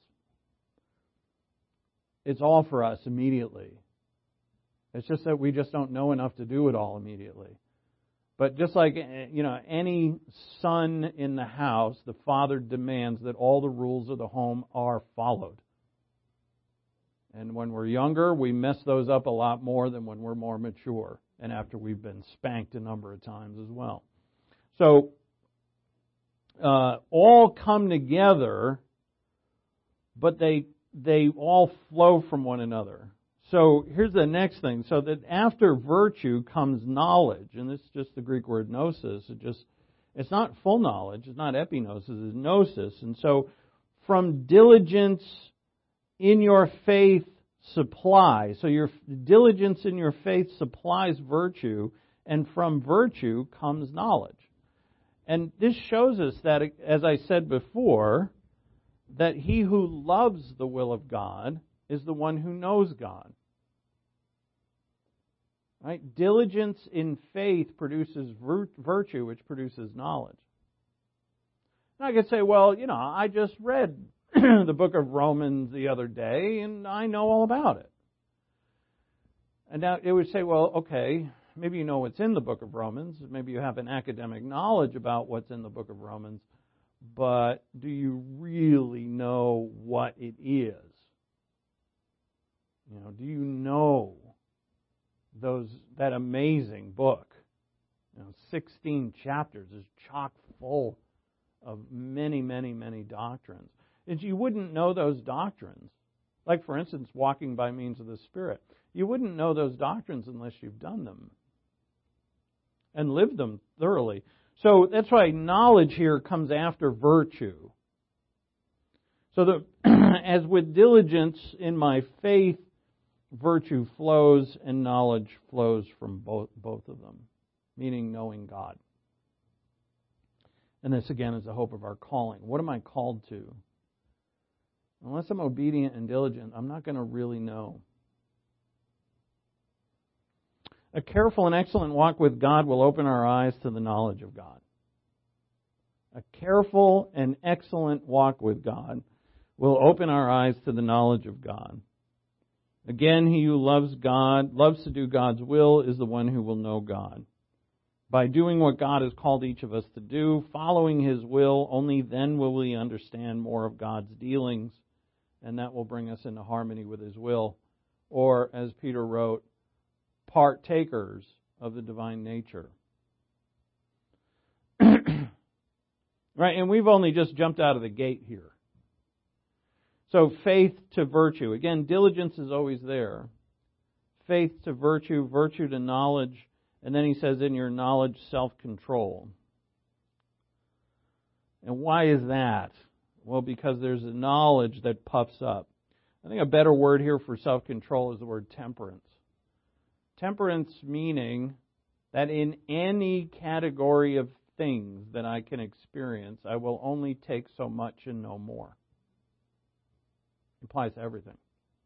It's all for us immediately. It's just that we just don't know enough to do it all immediately. But just like, you know, any son in the house, the father demands that all the rules of the home are followed. And when we're younger, we mess those up a lot more than when we're more mature and after we've been spanked a number of times as well. So, uh, all come together, but they they all flow from one another. So here's the next thing. So that after virtue comes knowledge, and this is just the Greek word gnosis. It just it's not full knowledge. It's not epignosis. It's gnosis. And so from diligence in your faith supply. So your diligence in your faith supplies virtue, and from virtue comes knowledge. And this shows us that, as I said before, that he who loves the will of God is the one who knows God. Right? Diligence in faith produces virtue, which produces knowledge. And I could say, well, you know, I just read the book of Romans the other day, and I know all about it. And now it would say, well, okay, maybe you know what's in the book of Romans. Maybe you have an academic knowledge about what's in the book of Romans. But do you really know what it is? You know, do you know those that amazing book? You know, sixteen chapters is chock full of many, many, many doctrines. And you wouldn't know those doctrines. Like, for instance, walking by means of the Spirit. You wouldn't know those doctrines unless you've done them and lived them thoroughly. So that's why knowledge here comes after virtue. So that as with diligence in my faith, virtue flows and knowledge flows from both, both of them, meaning knowing God. And this, again, is the hope of our calling. What am I called to? Unless I'm obedient and diligent, I'm not going to really know. A careful and excellent walk with God will open our eyes to the knowledge of God. A careful and excellent walk with God will open our eyes to the knowledge of God. Again, he who loves God, loves to do God's will, is the one who will know God. By doing what God has called each of us to do, following His will, only then will we understand more of God's dealings, and that will bring us into harmony with His will. Or, as Peter wrote, partakers of the divine nature. Right, and we've only just jumped out of the gate here. So faith to virtue. Again, diligence is always there. Faith to virtue, virtue to knowledge, and then he says, in your knowledge, self-control. And why is that? Well, because there's a knowledge that puffs up. I think a better word here for self-control is the word temperance. Temperance meaning that in any category of things that I can experience, I will only take so much and no more. It applies to everything.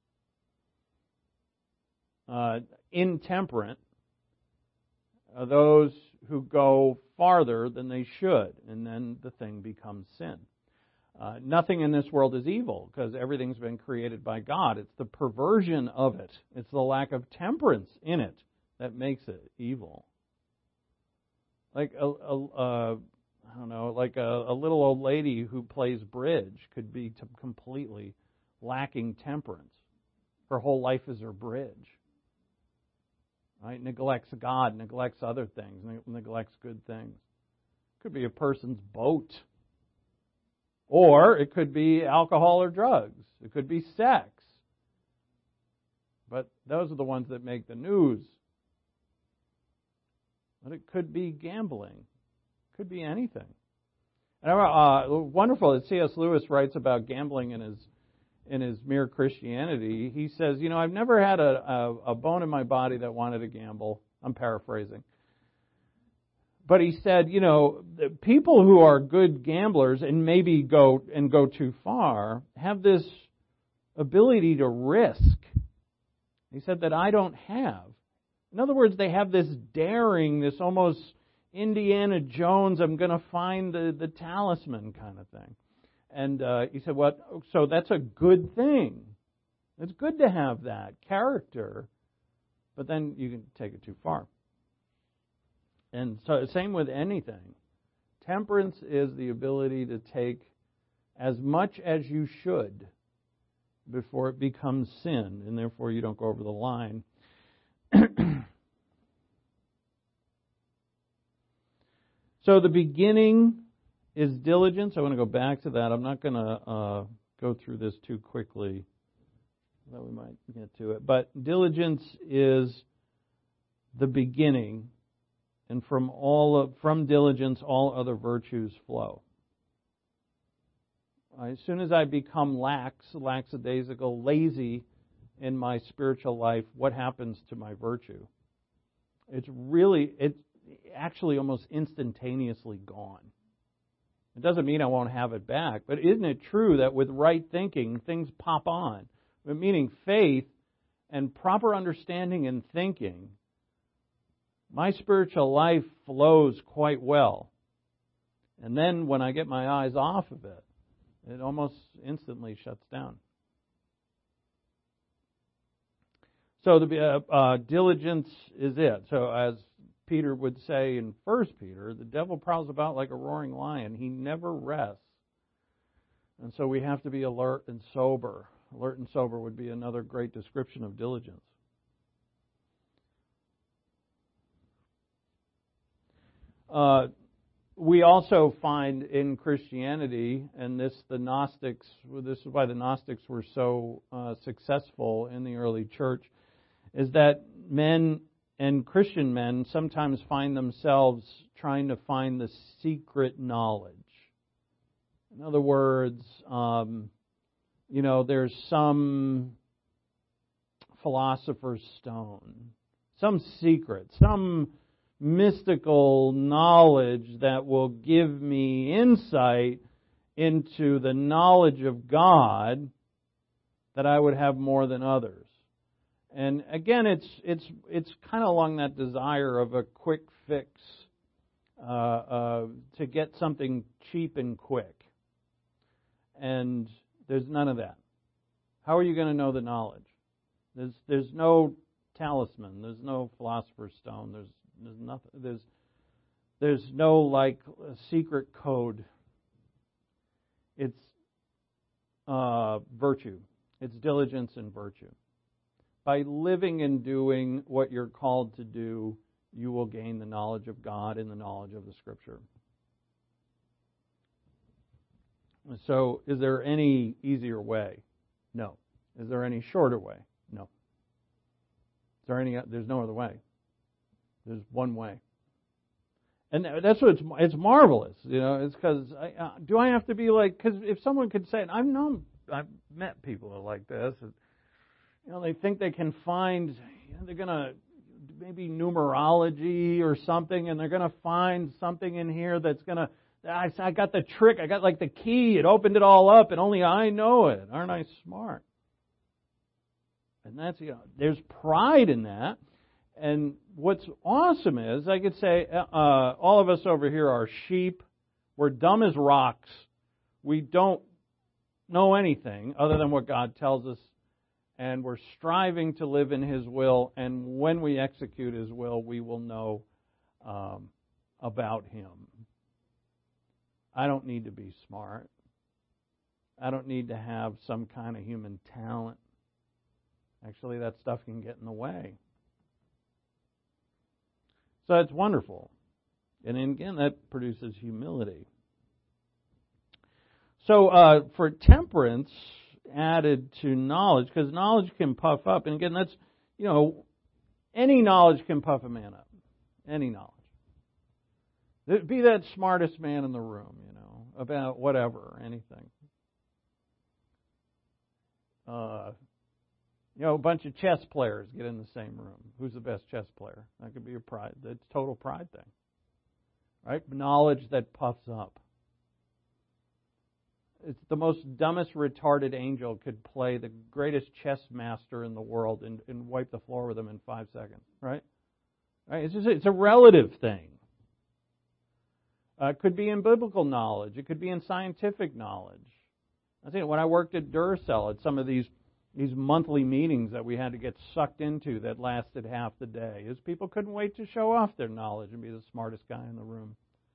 Uh, intemperate are those who go farther than they should, and then the thing becomes sin. Uh, nothing in this world is evil, because everything's been created by God. It's the perversion of it. It's the lack of temperance in it that makes it evil. Like a, a, a I don't know, like a, a little old lady who plays bridge could be t- completely lacking temperance. Her whole life is her bridge. Right? Neglects God, neglects other things, neglects good things. Could be a person's boat. Or it could be alcohol or drugs. It could be sex. But those are the ones that make the news. But it could be gambling. It could be anything. And uh, wonderful that C S Lewis writes about gambling in his in his Mere Christianity. He says, you know, I've never had a, a, a bone in my body that wanted to gamble. I'm paraphrasing. But he said, you know, the people who are good gamblers and maybe go and go too far have this ability to risk. He said that I don't have. In other words, they have this daring, this almost Indiana Jones, I'm going to find the, the talisman kind of thing. And uh, he said, well, so that's a good thing. It's good to have that character, but then you can take it too far. And so same with anything. Temperance is the ability to take as much as you should before it becomes sin, and therefore you don't go over the line. So the beginning is diligence. I want to go back to that. I'm not going to uh, go through this too quickly, though we might get to it. But diligence is the beginning, and from all of, from diligence, all other virtues flow. As soon as I become lax, lackadaisical, lazy in my spiritual life, what happens to my virtue? It's really, it's actually almost instantaneously gone. It doesn't mean I won't have it back, but isn't it true that with right thinking, things pop on? Meaning faith and proper understanding and thinking, my spiritual life flows quite well. And then when I get my eyes off of it, it almost instantly shuts down. So the uh, uh, diligence is it. So as Peter would say in First Peter, the devil prowls about like a roaring lion. He never rests. And so we have to be alert and sober. Alert and sober would be another great description of diligence. Uh, we also find in Christianity, and this the Gnostics, this is why the Gnostics were so uh, successful in the early church, is that men and Christian men sometimes find themselves trying to find the secret knowledge. In other words, um, you know, there's some philosopher's stone, some secret, some mystical knowledge that will give me insight into the knowledge of God that I would have more than others. And again, it's it's it's kind of along that desire of a quick fix uh, uh, to get something cheap and quick. And there's none of that. How are you going to know the knowledge? There's there's no talisman. There's no philosopher's stone. There's there's nothing. There's there's no like secret code. It's uh, virtue. It's diligence and virtue. By living and doing what you're called to do, you will gain the knowledge of God and the knowledge of the Scripture. So, is there any easier way? No. Is there any shorter way? No. Is there any? There's no other way. There's one way. And that's what it's, it's marvelous, you know. It's because uh, do I have to be like? Because if someone could say, I've known, I've met people who are like this. And, you know, they think they can find. You know, they're gonna maybe numerology or something, and they're gonna find something in here that's gonna. I, I got the trick. I got like the key. It opened it all up, and only I know it. Aren't I smart? And that's, you know, there's pride in that. And what's awesome is, I could say, uh, all of us over here are sheep. We're dumb as rocks. We don't know anything other than what God tells us. And we're striving to live in His will. And when we execute His will, we will know um, about Him. I don't need to be smart. I don't need to have some kind of human talent. Actually, that stuff can get in the way. So it's wonderful. And again, that produces humility. So uh, for temperance added to knowledge, because knowledge can puff up. And again, that's, you know, any knowledge can puff a man up. Any knowledge. Be that smartest man in the room, you know, about whatever, anything. Uh, you know, a bunch of chess players get in the same room. Who's the best chess player? That could be a pride. That's a total pride thing. Right? Knowledge that puffs up. It's the most dumbest retarded angel could play the greatest chess master in the world and, and wipe the floor with him in five seconds. Right? Right? It's just, it's a relative thing. Uh, it could be in biblical knowledge. It could be in scientific knowledge. I think when I worked at Duracell, at some of these these monthly meetings that we had to get sucked into that lasted half the day, is people couldn't wait to show off their knowledge and be the smartest guy in the room.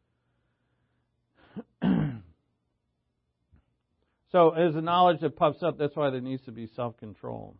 So as a knowledge that puffs up, that's why there needs to be self-control.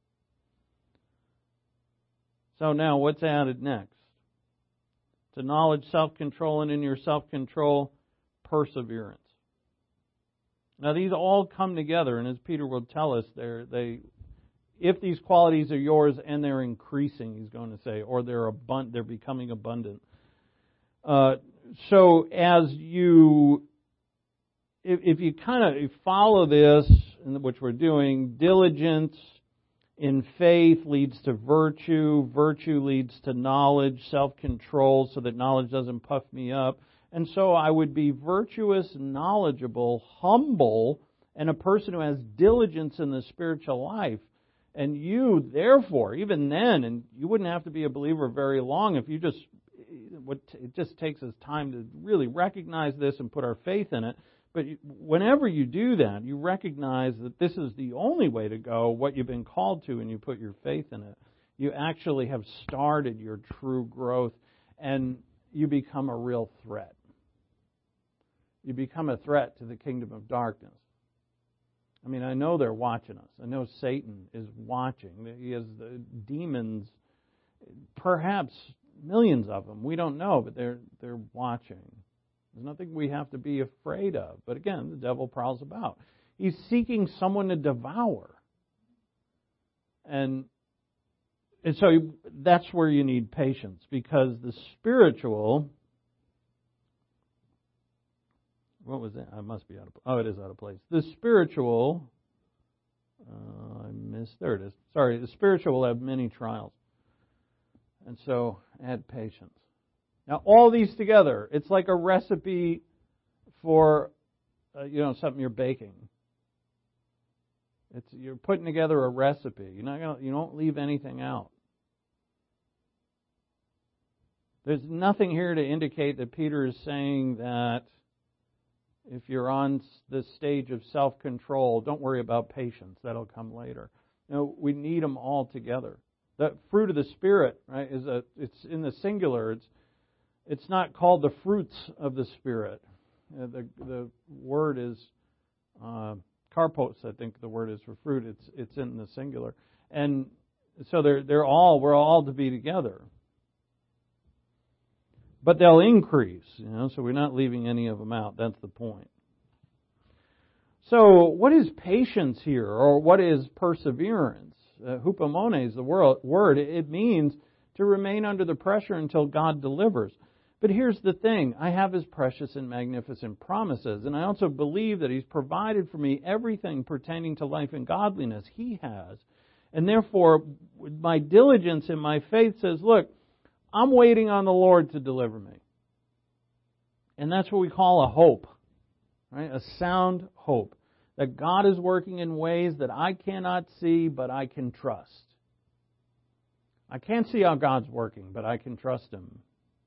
So now what's added next? To knowledge, self-control, and in your self-control, perseverance. Now these all come together, and as Peter will tell us, they're, they, if these qualities are yours and they're increasing, he's going to say, or they're abund- they're becoming abundant. Uh, so as you, if, if you kind of follow this, which we're doing, diligence in faith leads to virtue, virtue leads to knowledge, self-control, so that knowledge doesn't puff me up. And so I would be virtuous, knowledgeable, humble, and a person who has diligence in the spiritual life. And you, therefore, even then, and you wouldn't have to be a believer very long if you just, it just takes us time to really recognize this and put our faith in it. But whenever you do that, you recognize that this is the only way to go, what you've been called to, and you put your faith in it. You actually have started your true growth, and you become a real threat. You become a threat to the kingdom of darkness. I mean, I know they're watching us. I know Satan is watching. He has the demons, perhaps millions of them. We don't know, but they're they're watching. There's nothing we have to be afraid of. But again, the devil prowls about. He's seeking someone to devour. And, and so that's where you need patience, because the spiritual... What was that? I must be out of place. Oh, it is out of place. The spiritual Uh, I missed. There it is. Sorry, the spiritual will have many trials. And so, add patience. Now, all these together, it's like a recipe for, uh, you know, something you're baking. It's you're putting together a recipe. You're not gonna, you don't leave anything out. There's nothing here to indicate that Peter is saying that if you're on the stage of self-control, don't worry about patience. That'll come later. No, we need them all together. The fruit of the Spirit, right, is a it's in the singular. It's it's not called the fruits of the Spirit. Uh, the the word is uh, karpos. I think the word is for fruit. It's it's in the singular, and so they're they're all we're all to be together. But they'll increase, you know. So we're not leaving any of them out. That's the point. So what is patience here, or what is perseverance? Uh, hupomone is the word. It means to remain under the pressure until God delivers. But here's the thing. I have His precious and magnificent promises, and I also believe that He's provided for me everything pertaining to life and godliness. He has. And therefore, my diligence in my faith says, look, I'm waiting on the Lord to deliver me. And that's what we call a hope, right? A sound hope. That God is working in ways that I cannot see, but I can trust. I can't see how God's working, but I can trust Him.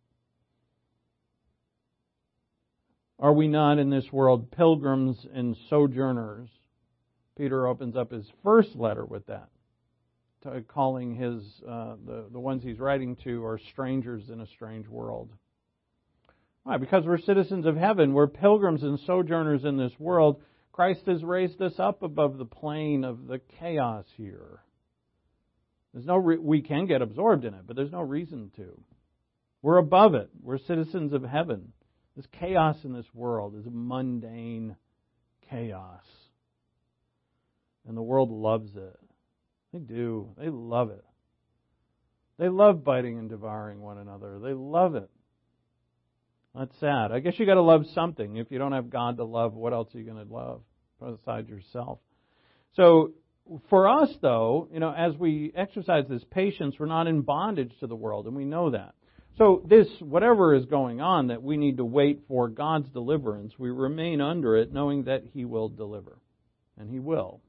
Are we not in this world pilgrims and sojourners? Peter opens up his first letter with that, calling his uh, the, the ones he's writing to are strangers in a strange world. Why? Because we're citizens of heaven. We're pilgrims and sojourners in this world. Christ has raised us up above the plane of the chaos here. There's no re- we can get absorbed in it, but there's no reason to. We're above it. We're citizens of heaven. This chaos in this world is a mundane chaos. And the world loves it. They do. They love it. They love biting and devouring one another. They love it. That's sad. I guess you got to love something. If you don't have God to love, what else are you going to love besides yourself? So for us, though, you know, as we exercise this patience, we're not in bondage to the world, and we know that. So this, whatever is going on, that we need to wait for God's deliverance, we remain under it, knowing that He will deliver, and He will.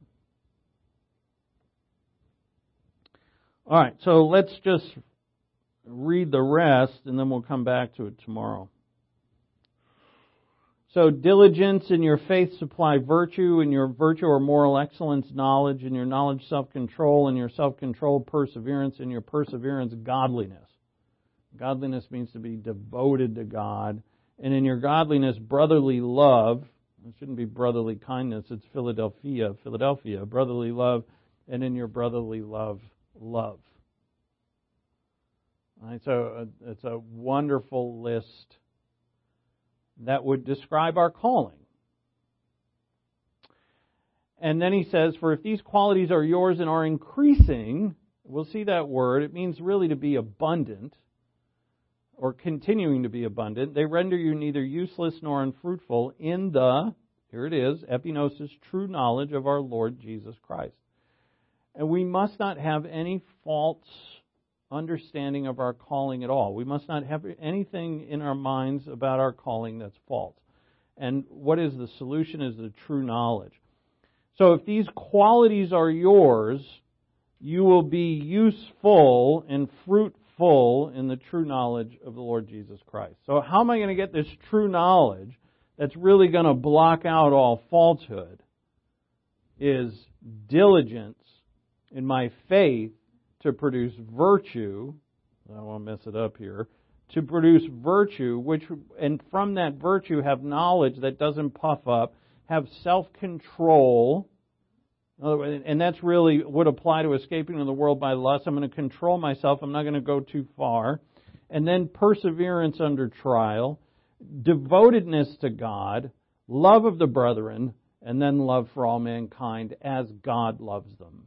All right, so let's just read the rest, and then we'll come back to it tomorrow. So diligence in your faith supply virtue, in your virtue or moral excellence knowledge, in your knowledge self-control, in your self-control perseverance, in your perseverance godliness. Godliness means to be devoted to God. And in your godliness brotherly love. It shouldn't be brotherly kindness, it's Philadelphia, Philadelphia, brotherly love. And in your brotherly love, love. All right, so it's a wonderful list that would describe our calling. And then he says, for if these qualities are yours and are increasing, we'll see that word, it means really to be abundant, or continuing to be abundant, they render you neither useless nor unfruitful in the, here it is, epignosis, true knowledge of our Lord Jesus Christ. And we must not have any false understanding of our calling at all. We must not have anything in our minds about our calling that's false. And what is the solution is the true knowledge. So if these qualities are yours, you will be useful and fruitful in the true knowledge of the Lord Jesus Christ. So how am I going to get this true knowledge that's really going to block out all falsehood? Is diligence in my faith to produce virtue. I won't mess it up here. To produce virtue, which and from that virtue have knowledge that doesn't puff up, have self-control, and that's really would apply to escaping from the world by lust. I'm going to control myself. I'm not going to go too far. And then perseverance under trial, devotedness to God, love of the brethren, and then love for all mankind as God loves them.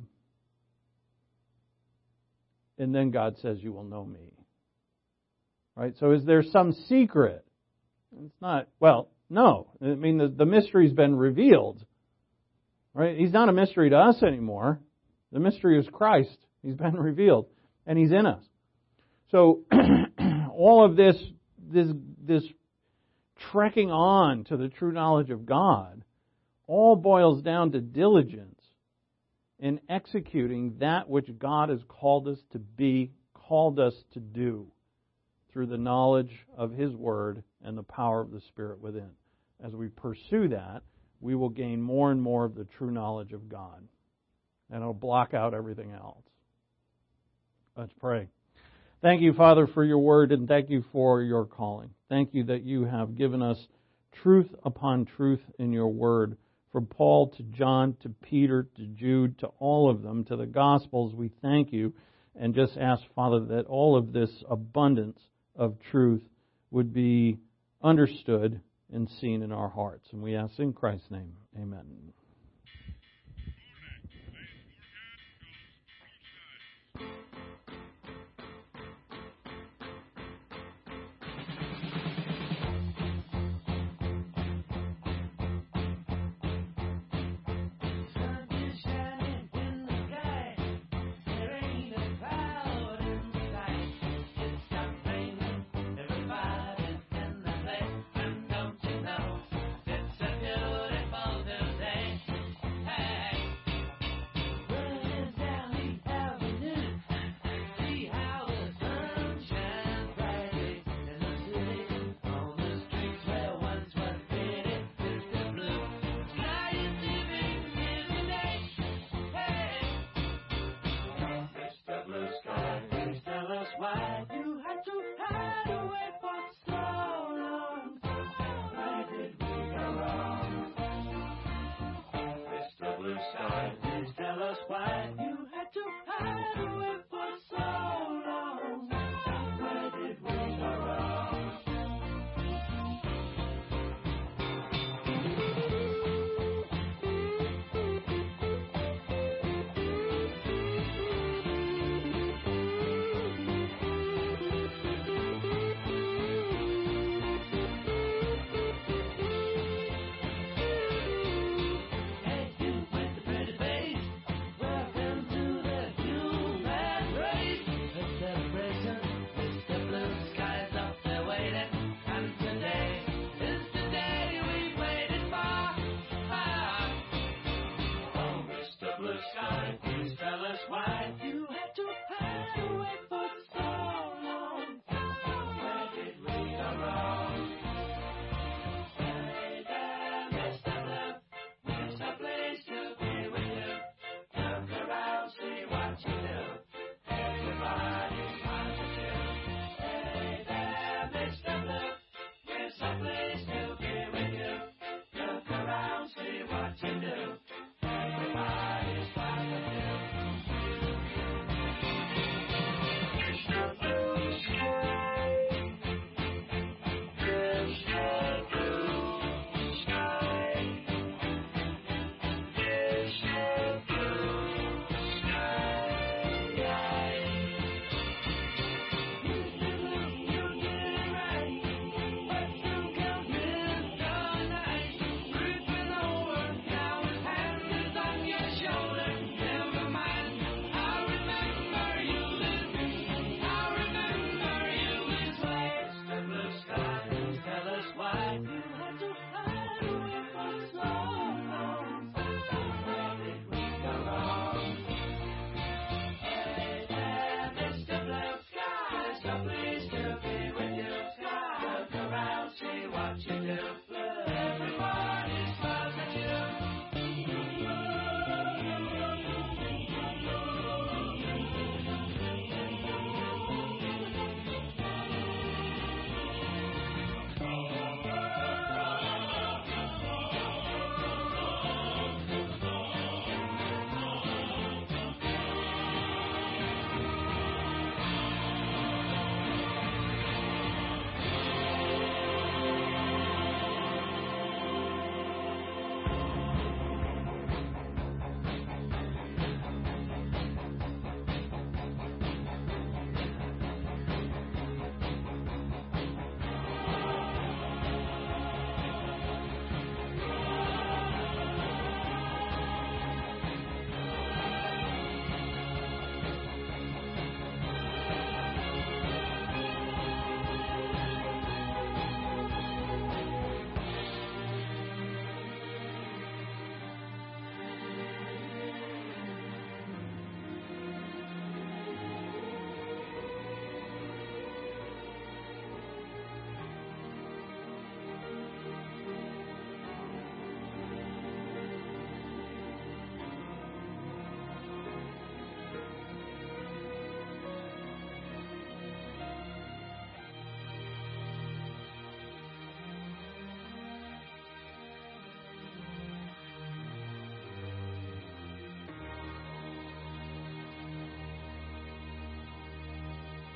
And then God says, you will know me. Right? So is there some secret? It's not, well, no. I mean, the, the mystery's been revealed. Right? He's not a mystery to us anymore. The mystery is Christ. He's been revealed, and He's in us. So all of this, this, this trekking on to the true knowledge of God all boils down to diligence in executing that which God has called us to be, called us to do, through the knowledge of His Word and the power of the Spirit within. As we pursue that, we will gain more and more of the true knowledge of God. And it'll block out everything else. Let's pray. Thank you, Father, for your Word, and thank you for your calling. Thank you that you have given us truth upon truth in your Word. From Paul to John to Peter to Jude to all of them, to the Gospels, we thank you and just ask, Father, that all of this abundance of truth would be understood and seen in our hearts. And we ask in Christ's name, amen.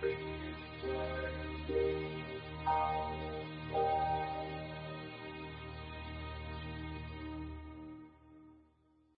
Victory.